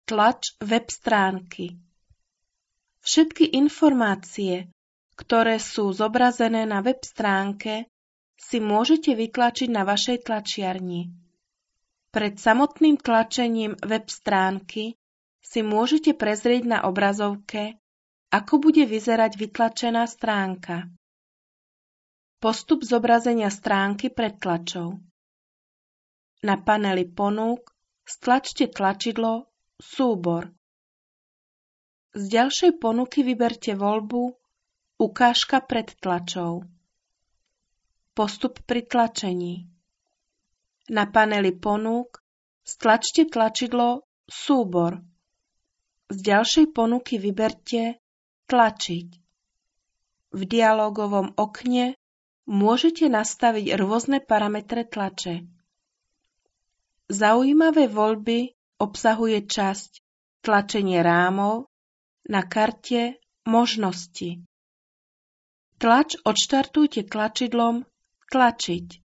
Tlač web stránky. Všetky informácie, ktoré sú zobrazené na web stránke, si môžete vytlačiť na vašej tlačiarni. Pred samotným tlačením web stránky si môžete prezrieť na obrazovke, ako bude vyzerať vytlačená stránka. Postup zobrazenia stránky pred tlačou. Na paneli ponúk stlačte tlačidlo Súbor. Z ďalšej ponuky vyberte voľbu Ukážka pred tlačou. Postup pri tlačení. Na paneli ponúk stlačte tlačidlo Súbor. Z ďalšej ponuky vyberte Tlačiť. V dialógovom okne môžete nastaviť rôzne parametre tlače. Zaujímavé voľby obsahuje časť Tlačenie rámov, na karte Možnosti. Tlač odštartujte tlačidlom Tlačiť.